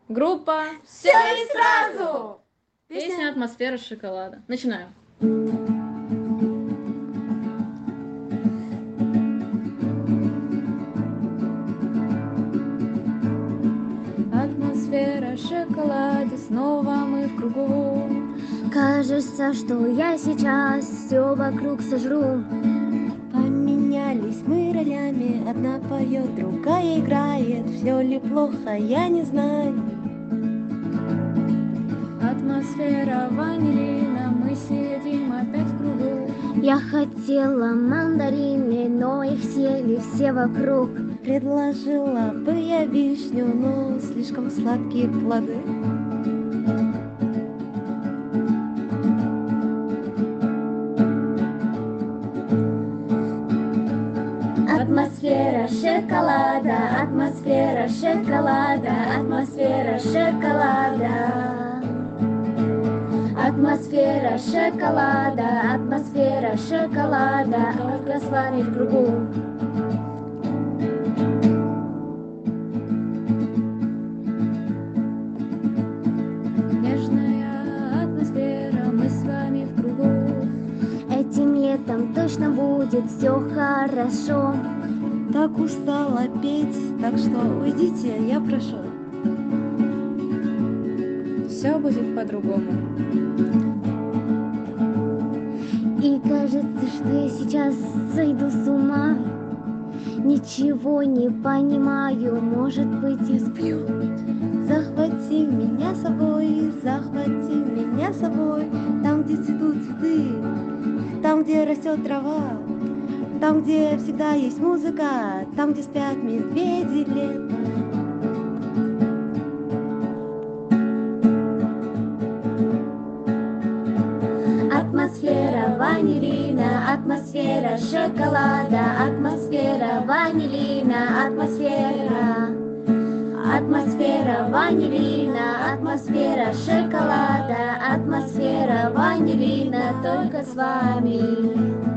Группа «Все и сразу». Песня «Атмосфера шоколада». Начинаем. Атмосфера шоколада, снова мы в кругу. Кажется, что я сейчас все вокруг сожру. Поменялись мы ролями, одна поет, другая играет. Все ли плохо, я не знаю. Атмосфера ванилина, мы сидим опять в кругу. Я хотела мандарины, но их съели все вокруг. Предложила бы я вишню, но слишком сладкие плоды. Атмосфера шоколада, атмосфера шоколада, атмосфера шоколада. Атмосфера шоколада, атмосфера шоколада, только с вами в кругу. Нежная атмосфера, мы с вами в кругу. Этим летом точно будет все хорошо. Так устала петь, так что уйдите, я прошу. Все будет по-другому. И кажется, что я сейчас сойду с ума. Ничего не понимаю, может быть, я сплю. Захвати меня с собой, захвати меня с собой. Там, где цветут цветы, там, где растет трава, там, где всегда есть музыка, там, где спят медведи летом. Атмосфера ванилина, атмосфера шоколада, атмосфера ванилина, атмосфера. Атмосфера ванилина, атмосфера шоколада, атмосфера ванилина, только с вами.